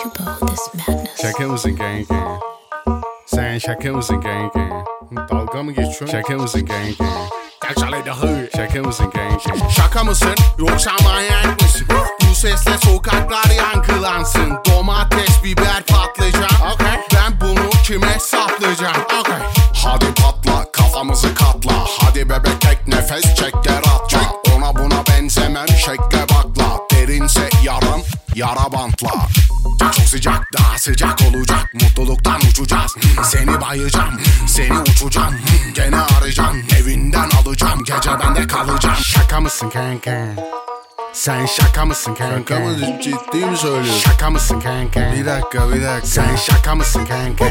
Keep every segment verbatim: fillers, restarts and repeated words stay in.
about this madness? Şaka mısın kanka? Sen şaka mısın kanka? Dalga mı geçiyorsun? Şaka mısın kanka? Şaka mısın kanka? Şaka mısın yoksa manyak mısın? Bu sesle sokaklar yankılansın. Domates, biber, patlıcan. Okay. Ben bunu kime saplayacağım? Okay. Hadi patla kafamızı katla. Hadi bebek tek nefes çek de rahatla. Ona buna benzemem şekle bakla. Derinse yaram yara bantla. Çok sıcak daha sıcak olacak. Mutluluktan uçacağız. Seni bayacağım, seni uçacağım. Gene arayacağım, evinden alacağım. Gece bende kalacağım. Şaka mısın kanka? Sen şaka mısın kanka? Şaka mı, ciddi mi söylüyorsun? Şaka mısın kanka? Bir dakika bir dakika. Sen şaka mısın kanka?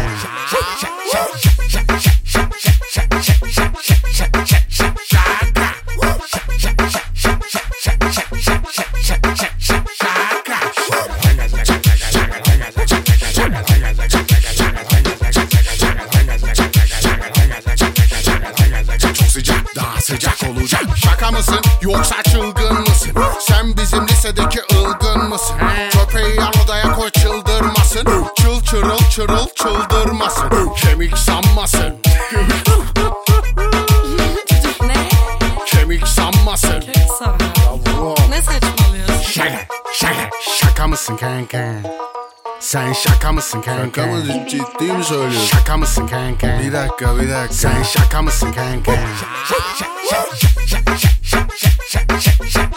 Çok sıcak daha sıcak olacak. Şaka mısın yoksa çılgın mısın? Sen bizim lisedeki ılgın mısın? Köpeği yan odaya koy çıldırmasın. Çıl çırıl çırıl çıldırmasın. Kemik sanmasın. Çocuk ne? Kemik sanmasın. Sağ ol. Ne saçmalıyorsun? Şaka, şaka. Şaka mısın kanka? Sen şaka mısın kanka? Şaka mı, ciddi mi söylüyorsun? Şaka mısın kanka? Bir dakika bir dakika. Sen şaka mısın kanka?